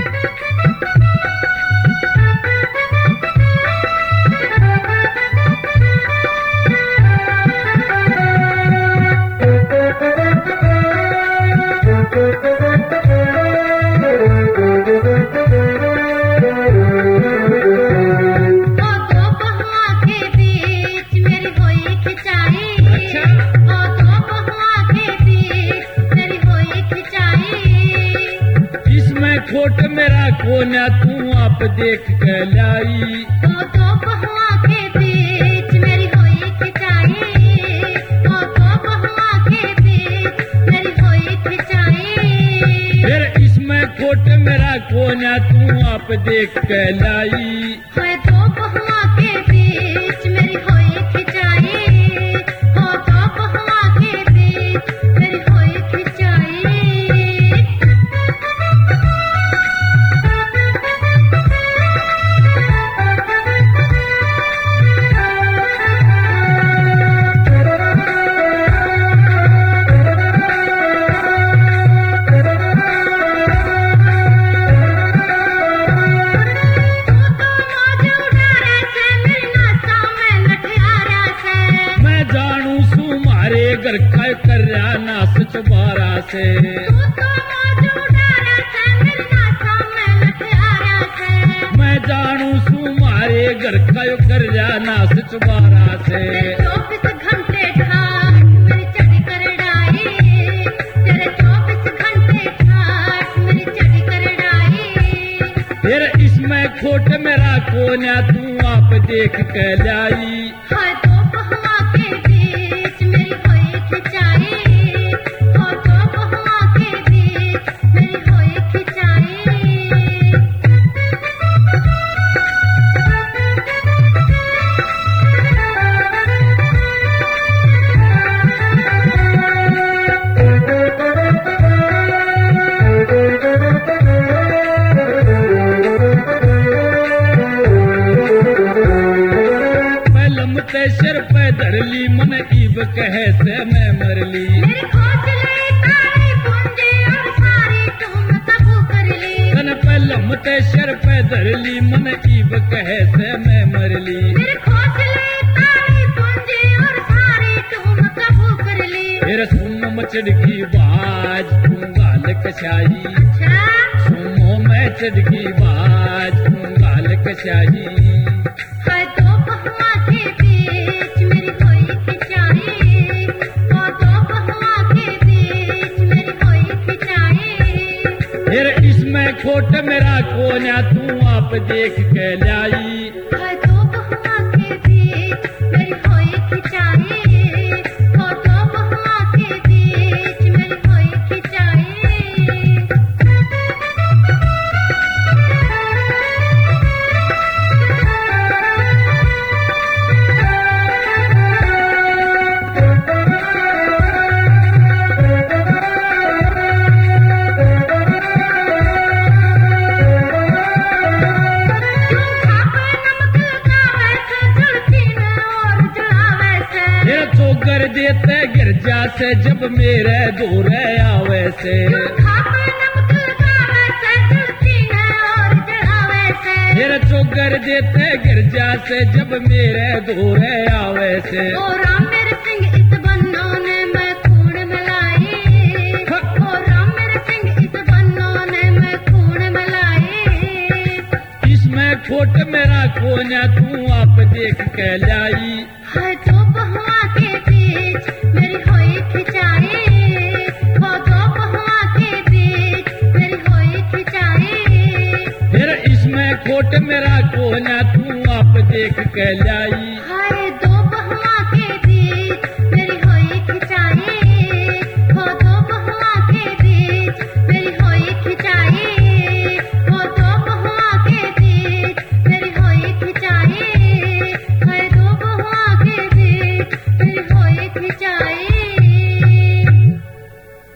खोट मेरा कोना तू आप देख के लाई। तो बहुआ के बीच मेरी होई खिंचाई, तो बहुआ के बीच मेरी होई खिंचाई। फिर इसमें खोट मेरा कोना तू आप देख के लाई। तो बहुआ के बीच मेरी होई खिंचाई, तो बहुआ के बीच मेरी होई खिंचाई। घर खाए कर रहा नास चुबारा से। मैं जानू सू मारे घर खाए कर रहा नास चुबारा से। 24 घंटे ठाट मेरी चढ़ी कर डाई, तेरे 24 घंटे ठाट मेरी चढ़ी कर डाई। फिर इसमें खोट मेरा कोना तू आप देख के लाई। तो बहुआ के बीच मेरी होई खिंचाई, तो बहुआ के बीच मेरी होई खिंचाई। सिर पे धरली मन ईब कहे से मैं मरली। मेरी खोजली तारी पूंजी और सारी तुम कबू कर ली। तन पलम ते सिर पे धरली मन ईब कहे से मैं मरली। मेरी खोजली तारी पूंजी और सारी तुम कबू कर ली। फिर सुन मचड़की बाज तू गाल कशाई। सुनो मैं चड़की बाज तू गाल कशाई। तो बहुआ के बीच मेरी होई खिंचाई, तो बहुआ के बीच मेरी होई खिंचाई। फिर इसमें खोट मेरा कोना तू आप देख के लाई। तो बहुआ के बीच मेरी होई खिंचाई, तो बहुआ के बीच मेरी होई खिंचाई। चोकर देते गिरजा से जब मेरे दूरे आवे से। फिर चोकर देते गिरजा से जब मेरे दूरे आवे से। राम मेरे सिंह इस बन्नों ने मैं खून मिलाई, राम मेरे सिंह इस बन्नों ने मैं खून मिलाई। इसमें खोट मेरा कोना तू आप देख के लाई। तो बहुआ के बीच मेरी होई खिंचाई, तो बहुआ के बीच मेरी होई खिंचाई। फिर इसमें खोट मेरा कोना तू आप देख के लाई।